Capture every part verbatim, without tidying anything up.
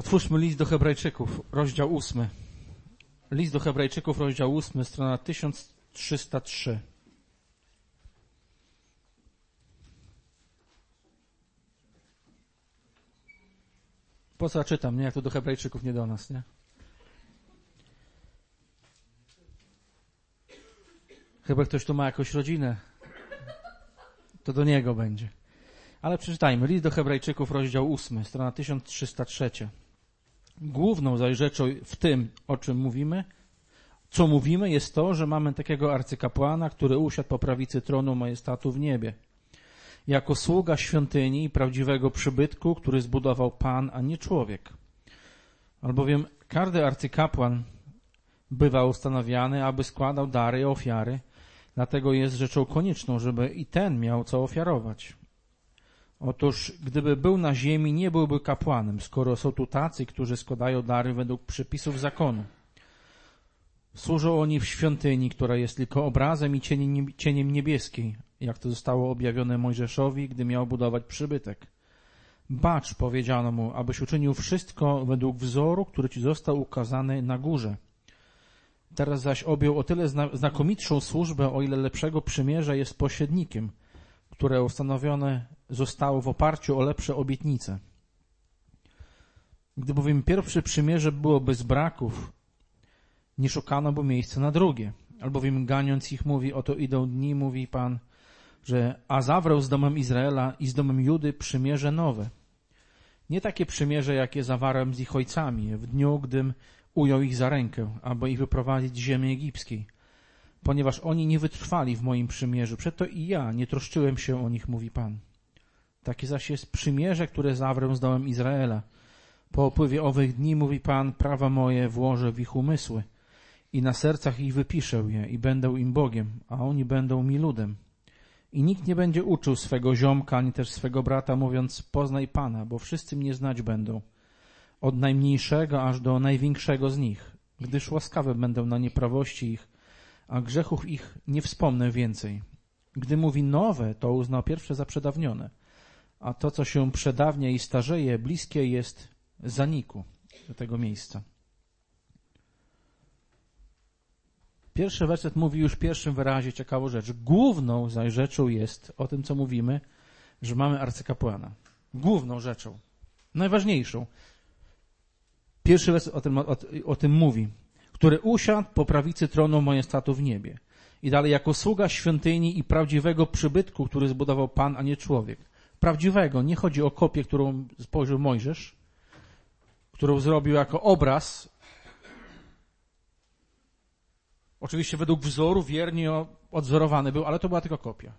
Otwórzmy list do Hebrajczyków, rozdział ósmy. List do Hebrajczyków, rozdział ósmy, strona tysiąc trzysta trzy. Po co ja czytam, nie? Jak to do Hebrajczyków, nie do nas, nie? Chyba ktoś tu ma jakąś rodzinę, to do niego będzie. Ale przeczytajmy. List do Hebrajczyków, rozdział ósmy, strona tysiąc trzysta trzy. Główną zaś rzeczą w tym, o czym mówimy, co mówimy, jest to, że mamy takiego arcykapłana, który usiadł po prawicy tronu majestatu w niebie. Jako sługa świątyni i prawdziwego przybytku, który zbudował Pan, a nie człowiek. Albowiem każdy arcykapłan bywa ustanawiany, aby składał dary i ofiary, dlatego jest rzeczą konieczną, żeby i ten miał co ofiarować. Otóż, gdyby był na ziemi, nie byłby kapłanem, skoro są tu tacy, którzy składają dary według przepisów zakonu. Służą oni w świątyni, która jest tylko obrazem i cieniem niebieskiej, jak to zostało objawione Mojżeszowi, gdy miał budować przybytek. Bacz, powiedziano mu, abyś uczynił wszystko według wzoru, który ci został ukazany na górze. Teraz zaś objął o tyle znakomitszą służbę, o ile lepszego przymierza jest pośrednikiem, które ustanowione zostało w oparciu o lepsze obietnice. Gdy bowiem pierwsze przymierze było bez braków, nie szukano by miejsca na drugie. Albowiem ganiąc ich mówi, oto idą dni, mówi Pan, że a zawrał z domem Izraela i z domem Judy przymierze nowe. Nie takie przymierze, jakie zawarłem z ich ojcami, w dniu, gdym ujął ich za rękę, aby ich wyprowadzić z ziemi egipskiej. Ponieważ oni nie wytrwali w moim przymierzu, przeto i ja nie troszczyłem się o nich, mówi Pan. Takie zaś jest przymierze, które zawrę z domem Izraela. Po upływie owych dni, mówi Pan, prawa moje włożę w ich umysły i na sercach ich wypiszę je i będę im Bogiem, a oni będą mi ludem. I nikt nie będzie uczył swego ziomka, ani też swego brata, mówiąc, poznaj Pana, bo wszyscy mnie znać będą, od najmniejszego aż do największego z nich, gdyż łaskawy będę na nieprawości ich, a grzechów ich nie wspomnę więcej. Gdy mówi nowe, to uzna pierwsze za przedawnione, a to, co się przedawnia i starzeje, bliskie jest zaniku do tego miejsca. Pierwszy werset mówi już w pierwszym wyrazie ciekawą rzecz. Główną zaś rzeczą jest, o tym co mówimy, że mamy arcykapłana. Główną rzeczą. Najważniejszą. Pierwszy werset o tym, o, o tym mówi. Który usiadł po prawicy tronu majestatu w niebie. I dalej, jako sługa świątyni i prawdziwego przybytku, który zbudował Pan, a nie człowiek. Prawdziwego. Nie chodzi o kopię, którą spojrzał Mojżesz, którą zrobił jako obraz. Oczywiście według wzoru wiernie odwzorowany był, ale to była tylko kopia.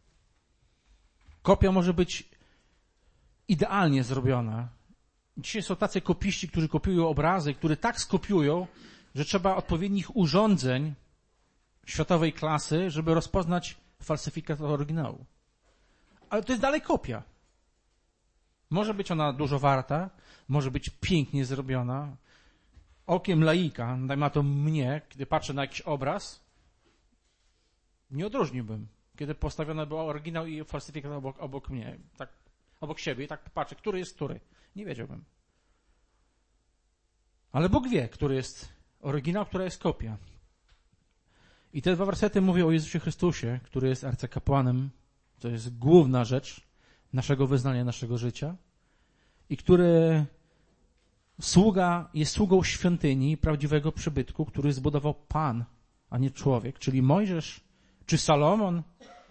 Kopia może być idealnie zrobiona. Dzisiaj są tacy kopiści, którzy kopiują obrazy, które tak skopiują, że trzeba odpowiednich urządzeń światowej klasy, żeby rozpoznać falsyfikat od oryginału. Ale to jest dalej kopia. Może być ona dużo warta, może być pięknie zrobiona. Okiem laika, dajmy na to mnie, kiedy patrzę na jakiś obraz, nie odróżniłbym, kiedy postawiony był oryginał i falsyfikat obok, obok mnie, tak, obok siebie i tak patrzę, który jest który. Nie wiedziałbym. Ale Bóg wie, który jest oryginał, która jest kopia. I te dwa wersety mówią o Jezusie Chrystusie, który jest arcykapłanem, to jest główna rzecz naszego wyznania, naszego życia i który sługa, jest sługą świątyni prawdziwego przybytku, który zbudował Pan, a nie człowiek, czyli Mojżesz, czy Salomon,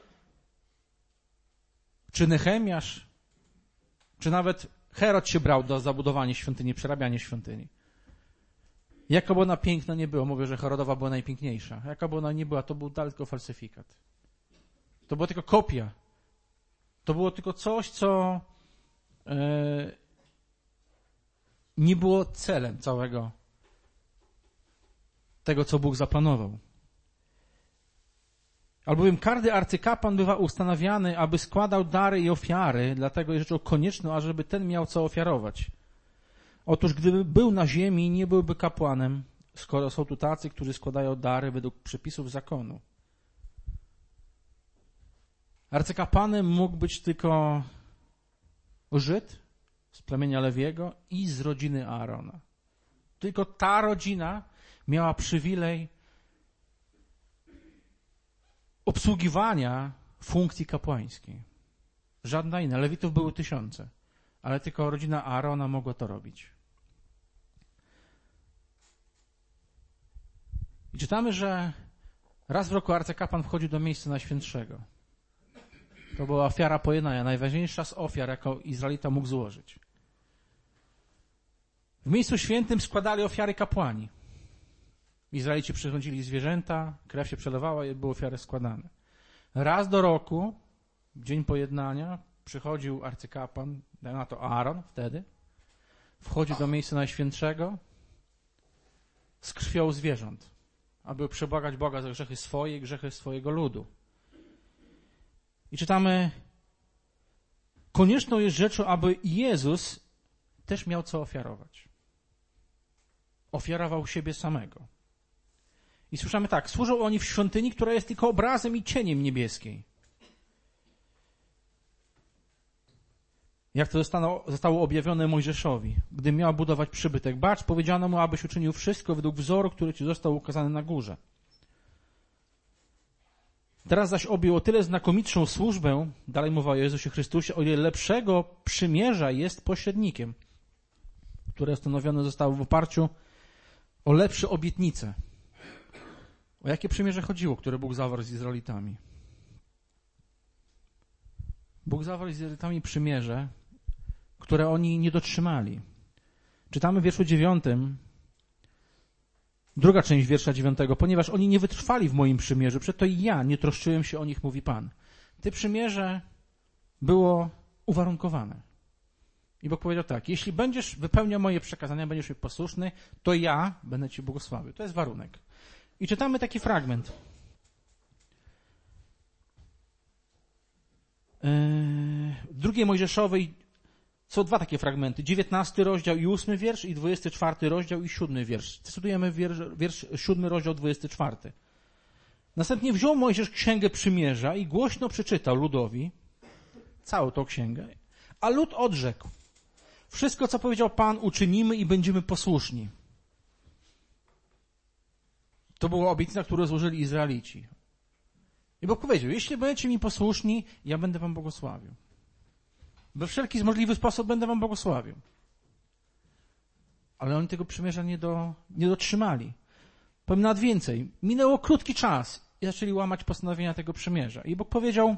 czy Nehemiasz, czy nawet Herod się brał do zabudowania świątyni, przerabiania świątyni. Jaka by ona piękna nie była, mówię, że Herodowa była najpiękniejsza. Jaka by ona nie była, to był dalej tylko falsyfikat. To była tylko kopia. To było tylko coś, co e, nie było celem całego tego, co Bóg zaplanował. Albowiem każdy arcykapłan bywa ustanawiany, aby składał dary i ofiary, dlatego jest rzeczą konieczną, ażeby ten miał co ofiarować. Otóż gdyby był na ziemi, nie byłby kapłanem, skoro są tu tacy, którzy składają dary według przepisów zakonu. Arcykapłanem mógł być tylko Żyd, z plemienia Lewiego i z rodziny Aarona. Tylko ta rodzina miała przywilej obsługiwania funkcji kapłańskiej. Żadna inna. Lewitów były tysiące, ale tylko rodzina Aarona mogła to robić. I czytamy, że raz w roku arcykapłan wchodził do miejsca najświętszego. To była ofiara pojednania, najważniejsza z ofiar, jaką Izraelita mógł złożyć. W miejscu świętym składali ofiary kapłani. Izraelici przyrządzili zwierzęta, krew się przelewała i były ofiary składane. Raz do roku, w dzień pojednania, przychodził arcykapłan, na to Aaron wtedy, wchodził do miejsca najświętszego z krwią zwierząt, aby przebłagać Boga za grzechy swoje i grzechy swojego ludu. I czytamy, konieczną jest rzeczą, aby Jezus też miał co ofiarować. Ofiarował siebie samego. I słyszymy tak, służą oni w świątyni, która jest tylko obrazem i cieniem niebieskiej. Jak to zostało, zostało objawione Mojżeszowi, gdy miał budować przybytek. Bacz, powiedziano mu, abyś uczynił wszystko według wzoru, który ci został ukazany na górze. Teraz zaś objął o tyle znakomitszą służbę, dalej mowa o Jezusie Chrystusie, o ile lepszego przymierza jest pośrednikiem, które ustanowione zostało w oparciu o lepsze obietnice. O jakie przymierze chodziło, które Bóg zawarł z Izraelitami? Bóg zawarł z Izraelitami przymierze, które oni nie dotrzymali. Czytamy w wierszu dziewiątym, druga część wiersza dziewiątego, ponieważ oni nie wytrwali w moim przymierzu, przeto i ja nie troszczyłem się o nich, mówi Pan. Te przymierze było uwarunkowane. I Bóg powiedział tak, jeśli będziesz wypełniał moje przekazania, będziesz mi posłuszny, to ja będę ci błogosławił. To jest warunek. I czytamy taki fragment. W drugiej Mojżeszowej są dwa takie fragmenty. dziewiętnasty rozdział i ósmy wiersz i dwudziesty czwarty rozdział i siódmy wiersz. Cytujemy wiersz, wiersz siódmy rozdział, dwudziesty czwarty. Następnie wziął Mojżesz księgę przymierza i głośno przeczytał ludowi całą tą księgę. A lud odrzekł. Wszystko, co powiedział Pan, uczynimy i będziemy posłuszni. To była obietnica, którą złożyli Izraelici. I Bóg powiedział, jeśli będziecie mi posłuszni, ja będę wam błogosławił. We wszelki możliwy sposób będę wam błogosławił. Ale oni tego przymierza nie, do, nie dotrzymali. Powiem nawet więcej. Minęło krótki czas i zaczęli łamać postanowienia tego przymierza. I Bóg powiedział,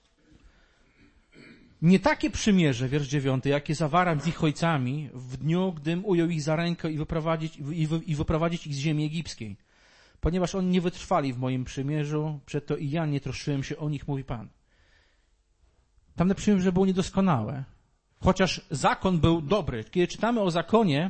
nie takie przymierze, wiersz dziewiąty, jakie zawarłem z ich ojcami w dniu, gdym ujął ich za rękę i wyprowadzić, i, wy, i wyprowadzić ich z ziemi egipskiej. Ponieważ oni nie wytrwali w moim przymierzu, przeto i ja nie troszczyłem się o nich, mówi Pan. Tamte przymierze było niedoskonałe, chociaż zakon był dobry. Kiedy czytamy o zakonie,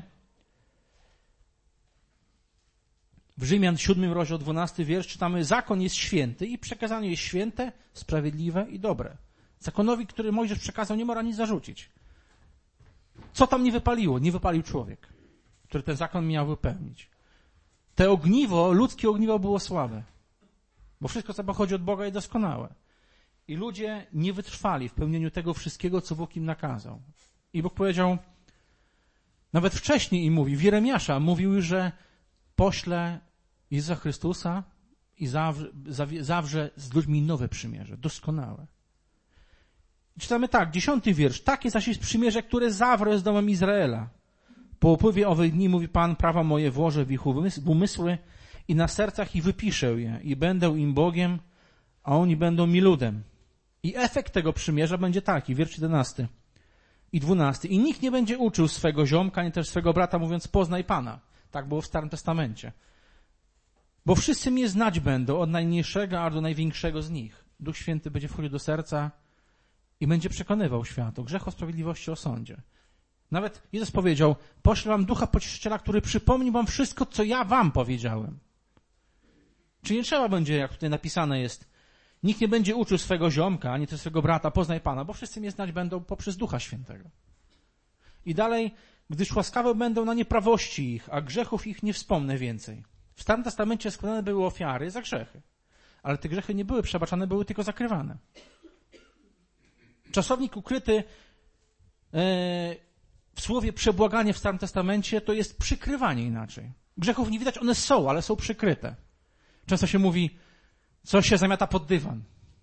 w Rzymian siódmym rozdział dwunasty wiersz, czytamy, zakon jest święty i przekazanie jest święte, sprawiedliwe i dobre. Zakonowi, który Mojżesz przekazał, nie można nic zarzucić. Co tam nie wypaliło? Nie wypalił człowiek, który ten zakon miał wypełnić. Te ogniwo, ludzkie ogniwo było słabe, bo wszystko, co pochodzi od Boga, jest doskonałe. I ludzie nie wytrwali w pełnieniu tego wszystkiego, co Bóg im nakazał. I Bóg powiedział, nawet wcześniej im mówi, w Jeremiasza mówił, że pośle Jezusa Chrystusa i zawrze, zawrze z ludźmi nowe przymierze, doskonałe. I czytamy tak, dziesiąty wiersz, takie zaś jest przymierze, które zawrę z domem Izraela. Po upływie owych dni, mówi Pan, prawa moje włożę w ich umysły i na sercach ich wypiszę je i będę im Bogiem, a oni będą mi ludem. I efekt tego przymierza będzie taki, wiersz jedenasty i dwunasty. I nikt nie będzie uczył swego ziomka, ani też swego brata, mówiąc, poznaj Pana. Tak było w Starym Testamencie. Bo wszyscy mnie znać będą, od najmniejszego aż do największego z nich. Duch Święty będzie wchodził do serca i będzie przekonywał świat o grzechu, o sprawiedliwości, o sądzie. Nawet Jezus powiedział, poślę wam Ducha Pocieszyciela, który przypomni wam wszystko, co ja wam powiedziałem. Czy nie trzeba będzie, jak tutaj napisane jest, nikt nie będzie uczył swego ziomka, ani też swego brata, poznaj Pana, bo wszyscy mnie znać będą poprzez Ducha Świętego. I dalej, gdyż łaskawe będą na nieprawości ich, a grzechów ich nie wspomnę więcej. W Starym Testamencie składane były ofiary za grzechy, ale te grzechy nie były przebaczane, były tylko zakrywane. Czasownik ukryty, yy, w słowie przebłaganie w Starym Testamencie to jest przykrywanie inaczej. Grzechów nie widać, one są, ale są przykryte. Często się mówi, coś się zamiata pod dywan.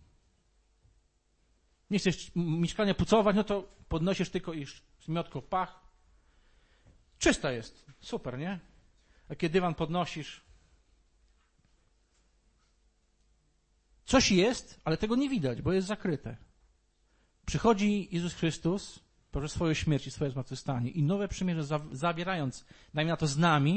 Nie chcesz mieszkania pucować, no to podnosisz tylko i zmiotką w pach. Czysta jest. Super, nie? A kiedy dywan podnosisz, coś jest, ale tego nie widać, bo jest zakryte. Przychodzi Jezus Chrystus poprzez swoją śmierć i swoje zmartwychwstanie i nowe przymierze zawierając, dajmy na to z nami,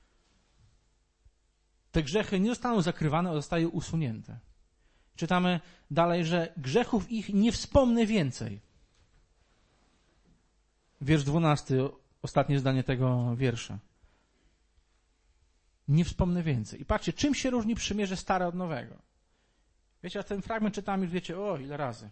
te grzechy nie zostaną zakrywane, ale zostają usunięte. Czytamy dalej, że grzechów ich nie wspomnę więcej. Wiersz dwunasty, ostatnie zdanie tego wiersza. Nie wspomnę więcej. I patrzcie, czym się różni przymierze stare od nowego? Wiecie, a ten fragment czytamy już wiecie, o, ile razy.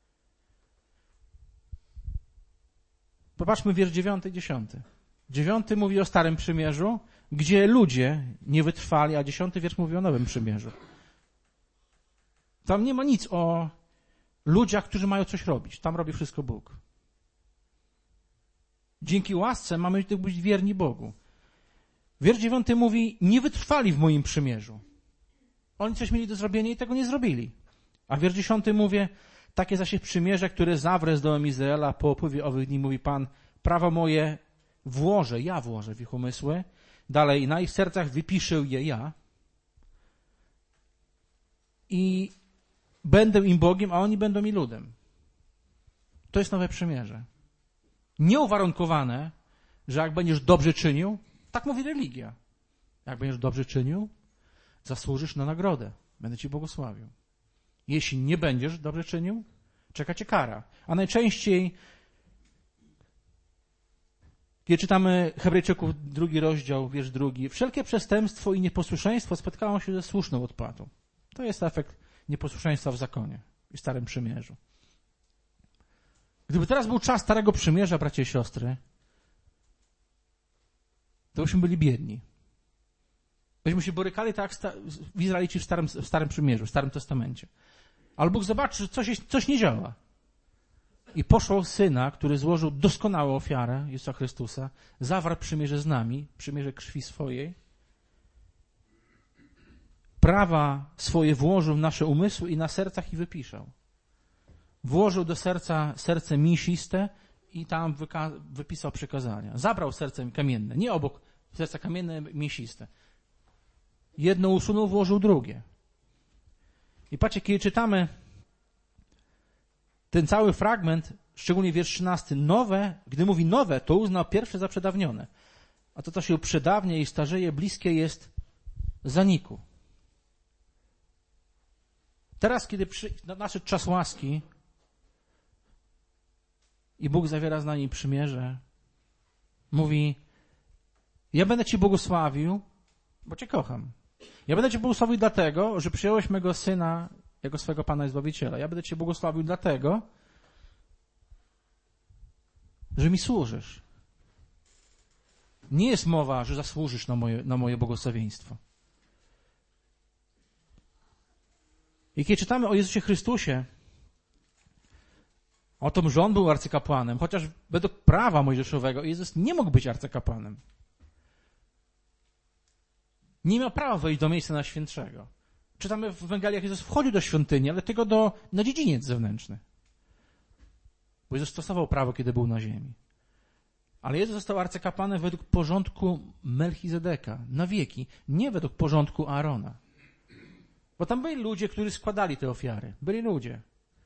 Popatrzmy wiersz dziewiąty i dziesiąty. Dziewiąty mówi o Starym Przymierzu, gdzie ludzie nie wytrwali, a dziesiąty wiersz mówi o Nowym Przymierzu. Tam nie ma nic o ludziach, którzy mają coś robić. Tam robi wszystko Bóg. Dzięki łasce mamy być wierni Bogu. Wiersz dziewiąty mówi, nie wytrwali w moim przymierzu. Oni coś mieli do zrobienia i tego nie zrobili. A wiersz dziesiąty mówi, takie zaś jest przymierze, które zawrę z domem Izraela po upływie owych dni, mówi Pan, prawo moje włożę, ja włożę w ich umysły. Dalej, na ich sercach wypiszę je ja. I będę im Bogiem, a oni będą mi ludem. To jest nowe przymierze. Nieuwarunkowane, że jak będziesz dobrze czynił, tak mówi religia. Jak będziesz dobrze czynił, zasłużysz na nagrodę. Będę ci błogosławił. Jeśli nie będziesz dobrze czynił, czeka cię kara. A najczęściej, kiedy czytamy Hebrajczyków, drugi rozdział, wiersz drugi, wszelkie przestępstwo i nieposłuszeństwo spotkało się ze słuszną odpłatą. To jest efekt nieposłuszeństwa w zakonie i Starym Przymierzu. Gdyby teraz był czas Starego Przymierza, bracia i siostry, to byśmy byli biedni. Byśmy się borykali tak jak w Izraelici w Starym, w Starym Przymierzu, w Starym Testamencie. Ale Bóg zobaczy, że coś, jest, coś nie działa. I poszło Syna, który złożył doskonałą ofiarę, Jezusa Chrystusa, zawarł przymierze z nami, przymierze krwi swojej, prawa swoje włożył w nasze umysły i na sercach i wypiszał. Włożył do serca serce mięsiste i tam wyka- wypisał przykazania. Zabrał serce kamienne, nie obok serca kamienne, mięsiste. Jedno usunął, włożył drugie. I patrzcie, kiedy czytamy ten cały fragment, szczególnie wiersz trzynasty, nowe, gdy mówi nowe, to uznał pierwsze za przedawnione. A to, co się przedawnia i starzeje, bliskie jest zaniku. Teraz, kiedy przy, nadszedł czas łaski i Bóg zawiera z nami przymierze, mówi, ja będę ci błogosławił, bo cię kocham. Ja będę cię błogosławił dlatego, że przyjąłeś mego Syna jako swego Pana i Zbawiciela. Ja będę cię błogosławił dlatego, że mi służysz. Nie jest mowa, że zasłużysz na moje, na moje błogosławieństwo. I kiedy czytamy o Jezusie Chrystusie, o tym, że On był arcykapłanem, chociaż według prawa mojżeszowego Jezus nie mógł być arcykapłanem. Nie miał prawa wejść do miejsca najświętszego. Czytamy w Ewangeliach, Jezus wchodził do świątyni, ale tylko do, na dziedziniec zewnętrzny. Bo Jezus stosował prawo, kiedy był na ziemi. Ale Jezus został arcykapłanem według porządku Melchizedeka, na wieki, nie według porządku Aarona. Bo tam byli ludzie, którzy składali te ofiary. Byli ludzie.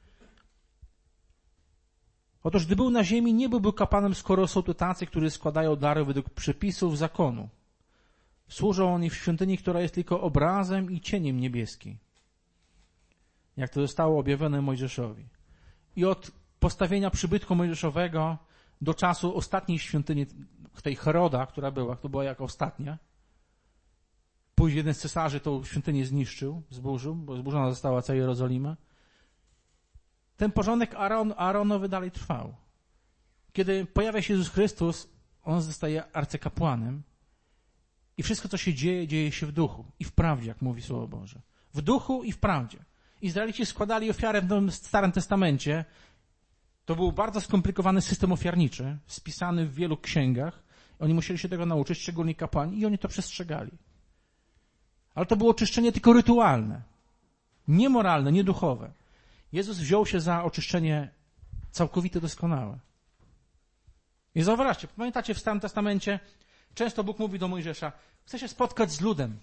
Otóż, gdy był na ziemi, nie byłby kapłanem, skoro są to tacy, którzy składają dary według przepisów zakonu. Służą oni w świątyni, która jest tylko obrazem i cieniem niebieskiej. Jak to zostało objawione Mojżeszowi. I od postawienia przybytku mojżeszowego do czasu ostatniej świątyni, tej Heroda, która była, to była jako ostatnia. Później jeden z cesarzy tą świątynię zniszczył, zburzył, bo zburzona została cała Jerozolima. Ten porządek Aaron, Aaronowy dalej trwał. Kiedy pojawia się Jezus Chrystus, On zostaje arcykapłanem i wszystko, co się dzieje, dzieje się w duchu i w prawdzie, jak mówi Słowo Boże. W duchu i w prawdzie. Izraelici składali ofiarę w Starym Testamencie To był bardzo skomplikowany system ofiarniczy, spisany w wielu księgach. Oni musieli się tego nauczyć, szczególnie kapłani, i oni to przestrzegali. Ale to było oczyszczenie tylko rytualne, niemoralne, nieduchowe. Jezus wziął się za oczyszczenie całkowite, doskonałe. I zauważcie, pamiętacie w Starym Testamencie, często Bóg mówi do Mojżesza, chcę się spotkać z ludem.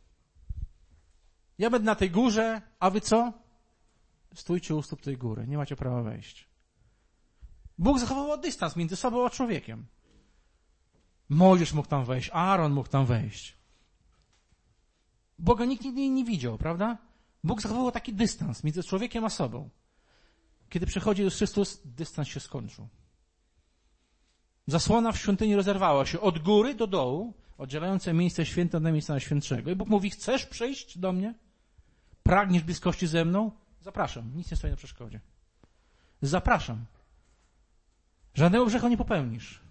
Ja będę na tej górze, a wy co? Stójcie u stóp tej góry, nie macie prawa wejść. Bóg zachował dystans między sobą a człowiekiem. Mojżesz mógł tam wejść, Aaron mógł tam wejść. Boga nikt nigdy nie widział, prawda? Bóg zachował taki dystans między człowiekiem a sobą. Kiedy przychodzi Jezus Chrystus, dystans się skończył. Zasłona w świątyni rozerwała się od góry do dołu, oddzielające miejsce święte od miejsca najświętszego. I Bóg mówi, chcesz przyjść do mnie? Pragniesz bliskości ze mną? Zapraszam, nic nie stoi na przeszkodzie. Zapraszam. Żadnego grzechu nie popełnisz.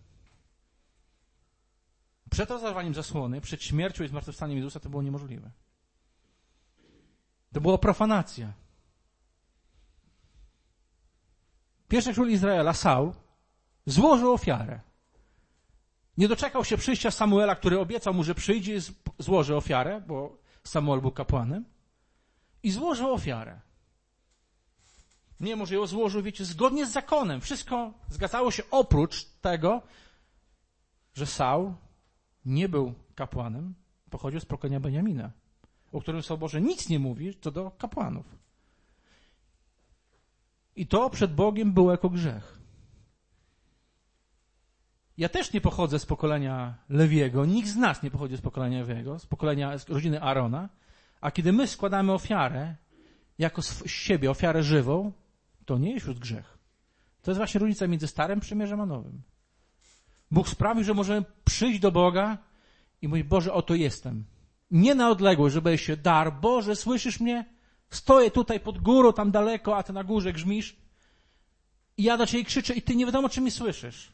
Przed rozerwaniem zasłony, przed śmiercią i zmartwychwstaniem Jezusa to było niemożliwe. To była profanacja. Pierwszy król Izraela, Saul, złożył ofiarę. Nie doczekał się przyjścia Samuela, który obiecał mu, że przyjdzie i złoży ofiarę, bo Samuel był kapłanem. I złożył ofiarę. Nie, może ją złożył, wiecie, zgodnie z zakonem. Wszystko zgadzało się oprócz tego, że Saul nie był kapłanem, pochodził z pokolenia Beniamina, o którym Słowo Boże nic nie mówi co do kapłanów. I to przed Bogiem było jako grzech. Ja też nie pochodzę z pokolenia Lewiego, nikt z nas nie pochodzi z pokolenia Lewiego, z pokolenia z rodziny Aarona, a kiedy my składamy ofiarę, jako z siebie ofiarę żywą, to nie jest już grzech. To jest właśnie różnica między Starym Przymierzem a Nowym. Bóg sprawił, że możemy przyjść do Boga i mówić, Boże, oto jestem. Nie na odległość, żeby się dar, Boże, słyszysz mnie? Stoję tutaj pod górą, tam daleko, a ty na górze grzmisz. I ja do ciebie krzyczę i ty nie wiadomo, czy mnie słyszysz.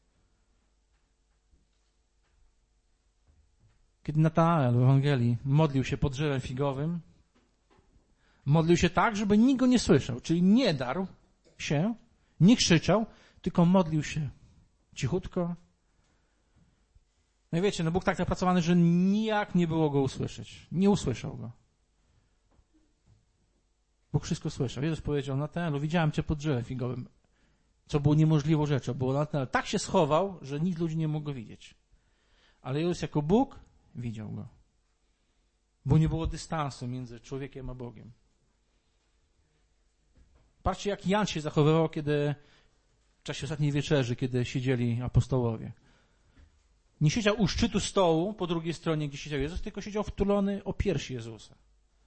Kiedy Natanael w Ewangelii modlił się pod drzewem figowym, modlił się tak, żeby nikt go nie słyszał, czyli nie darł się, nie krzyczał, tylko modlił się cichutko. No i wiecie, no Bóg tak zapracowany, że nijak nie było go usłyszeć. Nie usłyszał go. Bóg wszystko słyszał. Jezus powiedział, Natanaelu, widziałem cię pod drzewem figowym, co było niemożliwą rzeczą, bo Natanael tak się schował, że nikt ludzi nie mógł go widzieć. Ale Jezus jako Bóg widział go. Bo nie było dystansu między człowiekiem a Bogiem. Patrzcie, jak Jan się zachowywał, kiedy w czasie ostatniej wieczerzy, kiedy siedzieli apostołowie. Nie siedział u szczytu stołu, po drugiej stronie, gdzie siedział Jezus, tylko siedział wtulony o piersi Jezusa.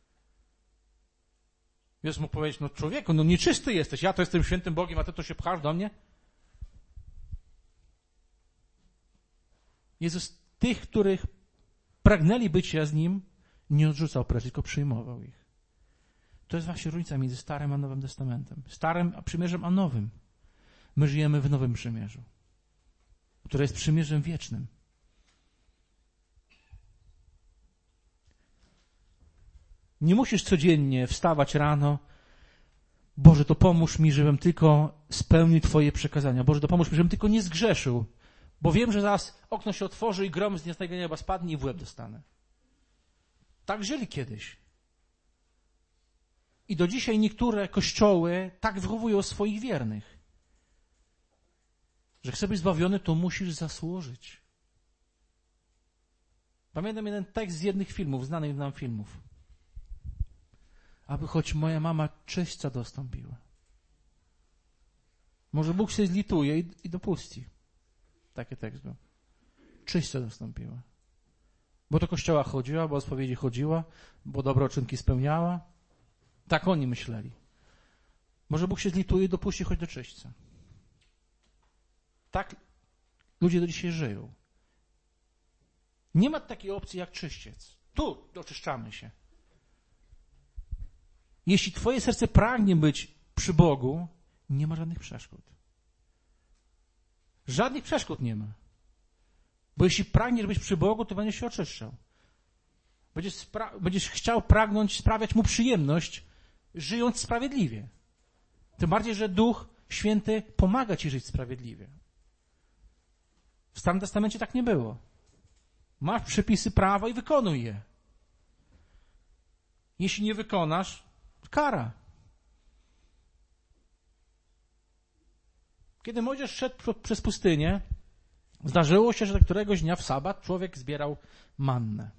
Jezus mógł powiedzieć, no człowieku, no nieczysty jesteś, ja to jestem świętym Bogiem, a ty to się pchasz do mnie? Jezus tych, których pragnęli bycia z Nim, nie odrzucał precz, tylko przyjmował ich. To jest właśnie różnica między Starym a Nowym Testamentem. Starym a Przymierzem a Nowym. My żyjemy w Nowym Przymierzu, które jest przymierzem wiecznym. Nie musisz codziennie wstawać rano, Boże, to pomóż mi, żebym tylko spełnił Twoje przekazania. Boże, to pomóż mi, żebym tylko nie zgrzeszył, bo wiem, że zaraz okno się otworzy i grom z nieznego nieba spadnie i w łeb dostanę. Tak żyli kiedyś. I do dzisiaj niektóre kościoły tak wychowują swoich wiernych, że chcesz być zbawiony, to musisz zasłużyć. Pamiętam jeden tekst z jednych filmów, znanych nam filmów. Aby choć moja mama czyśćca dostąpiła. Może Bóg się zlituje i, i dopuści. Taki tekst był. Czyśćca dostąpiła. Bo do kościoła chodziła, bo o spowiedzi chodziła, bo dobre uczynki spełniała. Tak oni myśleli. Może Bóg się zlituje i dopuści choć do czyśćca. Tak ludzie do dzisiaj żyją. Nie ma takiej opcji jak czyściec. Tu oczyszczamy się. Jeśli twoje serce pragnie być przy Bogu, nie ma żadnych przeszkód. Żadnych przeszkód nie ma. Bo jeśli pragniesz być przy Bogu, to będziesz się oczyszczał. Będziesz, spra- będziesz chciał pragnąć sprawiać Mu przyjemność, żyjąc sprawiedliwie. Tym bardziej, że Duch Święty pomaga ci żyć sprawiedliwie. W Starym Testamencie tak nie było. Masz przepisy prawa i wykonuj je. Jeśli nie wykonasz, kara. Kiedy Mojżesz szedł przez pustynię, zdarzyło się, że któregoś dnia w sabat człowiek zbierał mannę.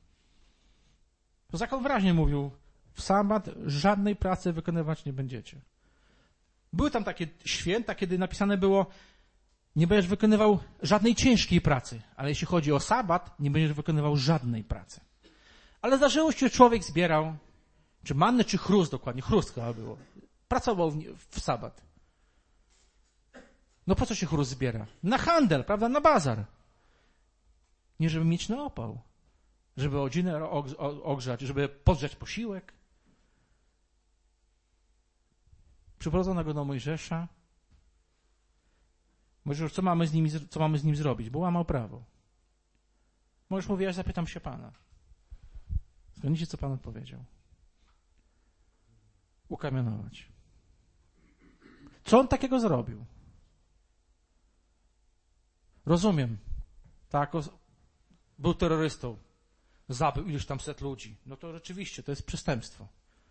To zakon wyraźnie mówił, w sabat żadnej pracy wykonywać nie będziecie. Były tam takie święta, kiedy napisane było, nie będziesz wykonywał żadnej ciężkiej pracy, ale jeśli chodzi o sabat, nie będziesz wykonywał żadnej pracy. Ale zdarzyło się, że człowiek zbierał, czy mannę, czy chrust dokładnie, chrust chyba było. Pracował w, w sabat. No po co się chrust zbiera? Na handel, prawda, na bazar. Nie żeby mieć na opał, żeby rodzinę ogrzać, żeby podgrzać posiłek. Przyprowadzono go do Mojżesza. Mojżesz, co mamy z nim, co mamy z nim zrobić? Bo łamał prawo. Mojżesz mówi, ja zapytam się Pana. Zgadnijcie, co Pan odpowiedział. Ukamienować. Co on takiego zrobił? Rozumiem. Tak, był terrorystą. Zabił ileś tam set ludzi. No to rzeczywiście, to jest przestępstwo.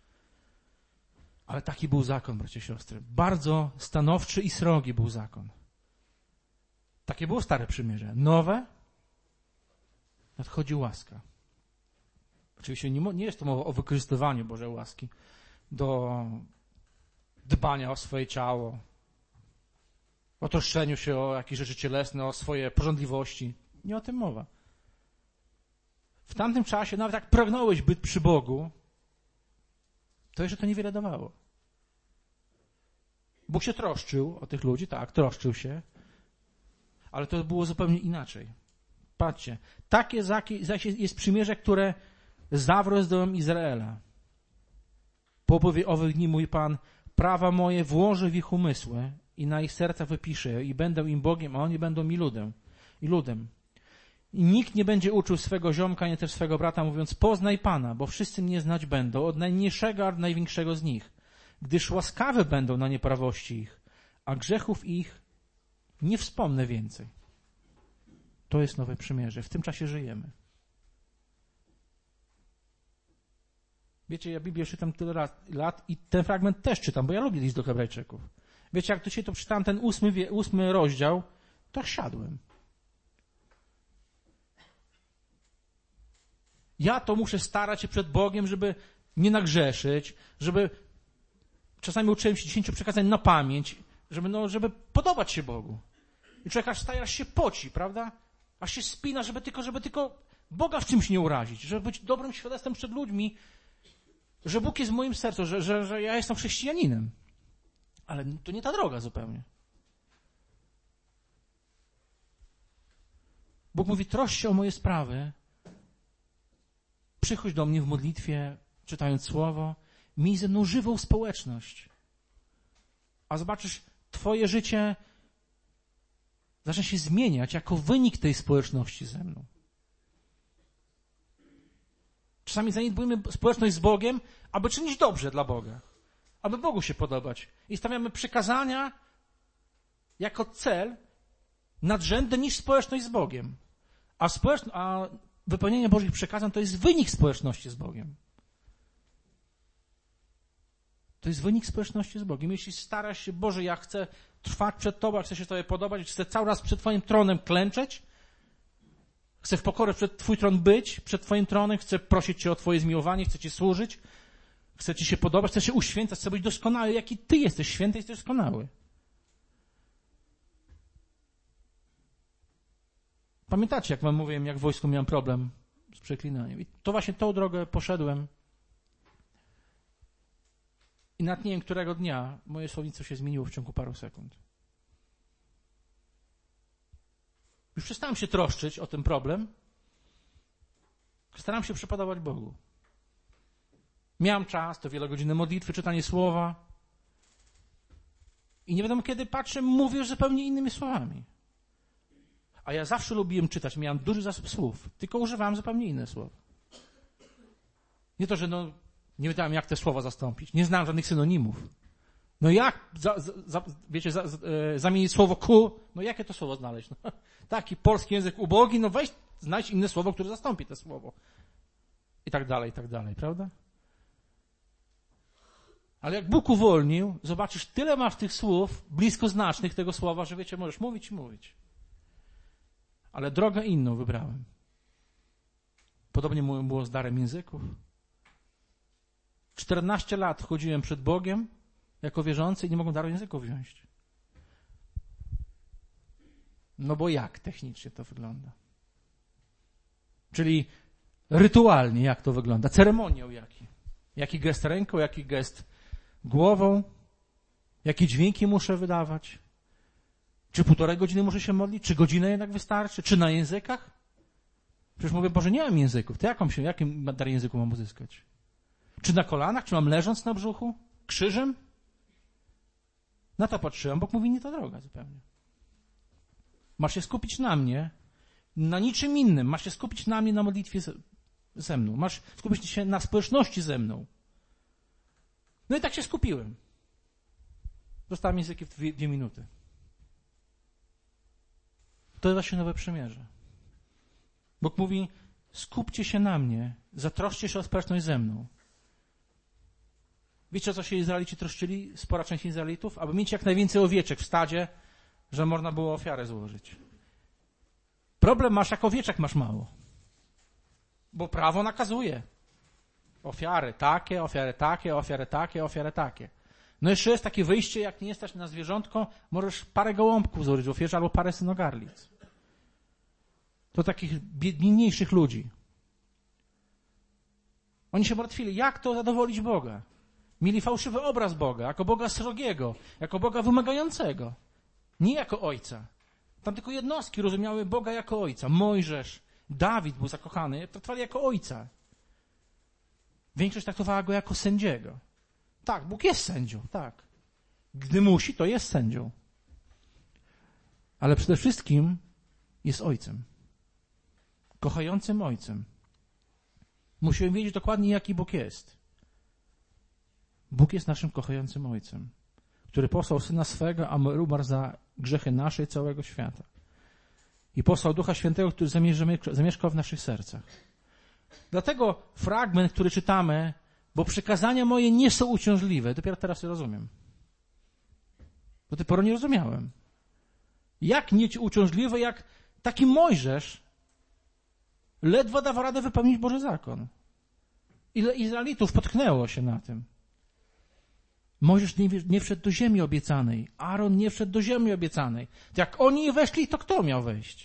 Ale taki był zakon, bracia i siostry. Bardzo stanowczy i srogi był zakon. Takie było Stare Przymierze. Nowe nadchodzi łaska. Oczywiście nie, nie jest to mowa o wykorzystywaniu Bożej łaski do dbania o swoje ciało, o troszczeniu się o jakieś rzeczy cielesne, o swoje pożądliwości. Nie o tym mowa. W tamtym czasie, nawet jak pragnąłeś być przy Bogu, to jeszcze to niewiele dawało. Bóg się troszczył o tych ludzi, tak, troszczył się, ale to było zupełnie inaczej. Patrzcie, takie jest przymierze, które zawrę z domem Izraela. Po upływie owych dni, mój Pan, prawa moje włożę w ich umysły i na ich serca wypiszę i będę im Bogiem, a oni będą mi ludem. I ludem. I nikt nie będzie uczył swego ziomka, nie też swego brata, mówiąc, poznaj Pana, bo wszyscy mnie znać będą, od najmniejszego aż do największego z nich, gdyż łaskawe będą na nieprawości ich, a grzechów ich nie wspomnę więcej. To jest nowe przymierze. W tym czasie żyjemy. Wiecie, ja Biblię czytam tyle lat i ten fragment też czytam, bo ja lubię list do Hebrajczyków. Wiecie, jak dzisiaj to czytałem ten ósmy, ósmy rozdział, to siadłem. Ja to muszę starać się przed Bogiem, żeby nie nagrzeszyć, żeby czasami uczyłem się dziesięciu przykazań na pamięć, żeby, no, żeby podobać się Bogu. I człowiek aż staje, aż się poci, prawda? Aż się spina, żeby tylko, żeby tylko Boga w czymś nie urazić, żeby być dobrym świadectwem przed ludźmi, że Bóg jest w moim sercu, że, że, że ja jestem chrześcijaninem. Ale to nie ta droga zupełnie. Bóg mówi, troszcz się o moje sprawy, przychodź do mnie w modlitwie, czytając Słowo, miej ze mną żywą społeczność. A zobaczysz, twoje życie zacznie się zmieniać jako wynik tej społeczności ze mną. Czasami zaniedbujemy społeczność z Bogiem, aby czynić dobrze dla Boga, aby Bogu się podobać. I stawiamy przykazania jako cel nadrzędny niż społeczność z Bogiem. A, społeczno- a wypełnienie Bożych przykazań to jest wynik społeczności z Bogiem. To jest wynik społeczności z Bogiem. Jeśli starasz się, Boże, ja chcę trwać przed Tobą, chcę się Tobie podobać, chcę cały raz przed Twoim tronem klęczeć, chcę w pokorze przed Twój tron być, przed Twoim tronem, chcę prosić Cię o Twoje zmiłowanie, chcę Ci służyć, chcę Ci się podobać, chcę się uświęcać, chcę być doskonały, jaki Ty jesteś święty, jesteś doskonały. Pamiętacie, jak wam mówiłem, jak w wojsku miałem problem z przeklinaniem. I to właśnie tą drogę poszedłem. I nad nie wiem, którego dnia moje słownictwo się zmieniło w ciągu paru sekund. Już przestałem się troszczyć o ten problem. Starałem się przypodobać Bogu. Miałem czas, to wielogodzinne modlitwy, czytanie słowa. I nie wiadomo, kiedy patrzę, mówię już zupełnie innymi słowami. A ja zawsze lubiłem czytać, miałem duży zasób słów, tylko używałem zupełnie innych słów. Nie to, że no, nie wiedziałem, jak te słowa zastąpić. Nie znałem żadnych synonimów. No jak, za, za, wiecie, za, e, zamienić słowo ku? No jakie to słowo znaleźć? No, taki polski język ubogi, no weź, znajdź inne słowo, które zastąpi to słowo. I tak dalej, i tak dalej, prawda? Ale jak Bóg uwolnił, zobaczysz, tyle masz tych słów, bliskoznacznych tego słowa, że wiecie, możesz mówić i mówić. Ale drogę inną wybrałem. Podobnie było z darem języków. czternaście lat chodziłem przed Bogiem jako wierzący i nie mogłem daru języków wziąć. No bo jak technicznie to wygląda? Czyli rytualnie jak to wygląda? Ceremoniał jaki? Jaki gest ręką, jaki gest głową? Jakie dźwięki muszę wydawać? Czy półtorej godziny muszę się modlić? Czy godzinę jednak wystarczy? Czy na językach? Przecież mówię, Boże, nie mam języków. To jaką się, jakim dar języku mam uzyskać? Czy na kolanach? Czy mam leżąc na brzuchu? Krzyżem? Na to patrzyłem. Bóg mówi, nie to droga zupełnie. Masz się skupić na mnie, na niczym innym. Masz się skupić na mnie, na modlitwie ze mną. Masz skupić się na społeczności ze mną. No i tak się skupiłem. Dostałem języki w dwie, dwie minuty. To jest właśnie nowe przymierze. Bóg mówi, skupcie się na mnie, zatroszcie się o społeczność ze mną. Wiecie, o co się Izraelici troszczyli? Spora część Izraelitów? Aby mieć jak najwięcej owieczek w stadzie, że można było ofiarę złożyć. Problem masz, jak owieczek masz mało. Bo prawo nakazuje. Ofiary takie, ofiary takie, ofiary takie, ofiary takie. No jeszcze jest takie wyjście, jak nie jest stać na zwierzątko, możesz parę gołąbków złożyć w ofierze albo parę synogarlic. To takich biedniejszych ludzi. Oni się martwili, jak to zadowolić Boga. Mieli fałszywy obraz Boga, jako Boga srogiego, jako Boga wymagającego. Nie jako Ojca. Tam tylko jednostki rozumiały Boga jako Ojca. Mojżesz, Dawid był zakochany, traktowali jako Ojca. Większość traktowała Go jako sędziego. Tak, Bóg jest sędzią, tak. Gdy musi, to jest sędzią. Ale przede wszystkim jest Ojcem. Kochającym Ojcem. Musimy wiedzieć dokładnie, jaki Bóg jest. Bóg jest naszym kochającym Ojcem, który posłał Syna swego, a umarł za grzechy nasze i całego świata. I posłał Ducha Świętego, który zamieszkał w naszych sercach. Dlatego fragment, który czytamy, bo przykazania moje nie są uciążliwe. Dopiero teraz je rozumiem. Do tej pory nie rozumiałem. Jak nie uciążliwe, jak taki Mojżesz ledwo dawał radę wypełnić Boży zakon. Ile Izraelitów potknęło się na tym. Mojżesz nie, nie wszedł do ziemi obiecanej. Aaron nie wszedł do ziemi obiecanej. To jak oni weszli, to kto miał wejść?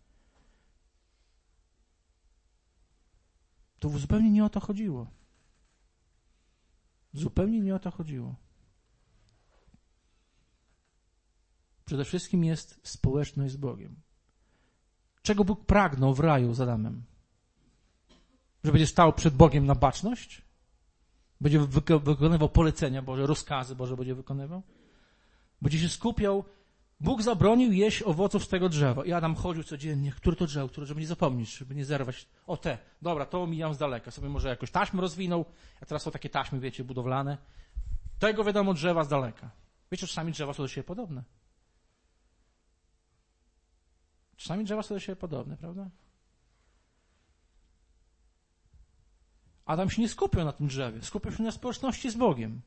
To zupełnie nie o to chodziło. Zupełnie nie o to chodziło. Przede wszystkim jest społeczność z Bogiem. Czego Bóg pragnął w raju z Adamem? Że będzie stał przed Bogiem na baczność? Będzie wykonywał polecenia Boże, rozkazy Boże będzie wykonywał? Będzie się skupiał. Bóg zabronił jeść owoców z tego drzewa. I Adam chodził codziennie. Które to drzewo? Które, żeby nie zapomnieć, żeby nie zerwać. O te. Dobra, to omijam z daleka. Sobie może jakoś taśmę rozwinął. A teraz są takie taśmy, wiecie, budowlane. Tego wiadomo drzewa z daleka. Wiecie, czasami drzewa są do siebie podobne. Czasami drzewa są do siebie podobne, prawda? Adam się nie skupiał na tym drzewie. Skupiał się na społeczności z Bogiem.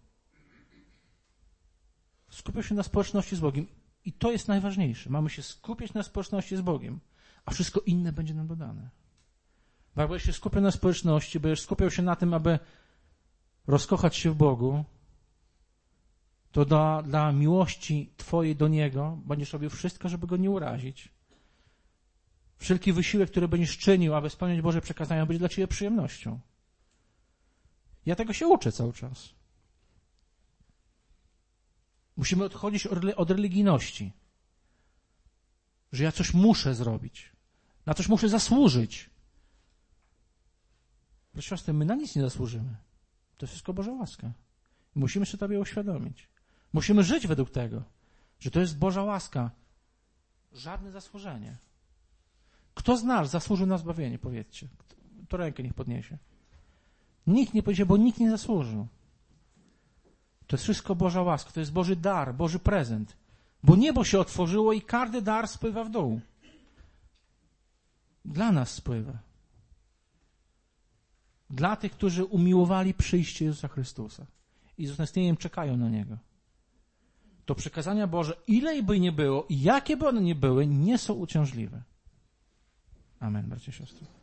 Skupiał się na społeczności z Bogiem. I to jest najważniejsze. Mamy się skupiać na społeczności z Bogiem, a wszystko inne będzie nam dodane. Bo jak będziesz się skupiał na społeczności, będziesz skupiał się na tym, aby rozkochać się w Bogu, to dla, dla miłości Twojej do Niego będziesz robił wszystko, żeby Go nie urazić. Wszelki wysiłek, który będziesz czynił, aby spełniać Boże przekazania, będzie dla Ciebie przyjemnością. Ja tego się uczę cały czas. Musimy odchodzić od religijności. Że ja coś muszę zrobić. Na coś muszę zasłużyć. Proszę siostry, my na nic nie zasłużymy. To jest wszystko Boża łaska. Musimy się Tobie uświadomić. Musimy żyć według tego, że to jest Boża łaska. Żadne zasłużenie. Kto z nas zasłużył na zbawienie, powiedzcie. To rękę niech podniesie. Nikt nie powiedzie, bo nikt nie zasłużył. To jest wszystko Boża łaska, to jest Boży dar, Boży prezent. Bo niebo się otworzyło i każdy dar spływa w dół. Dla nas spływa. Dla tych, którzy umiłowali przyjście Jezusa Chrystusa i z utęsknieniem czekają na Niego. To przekazania Boże, ile by nie było i jakie by one nie były, nie są uciążliwe. Amen, bracia i siostry.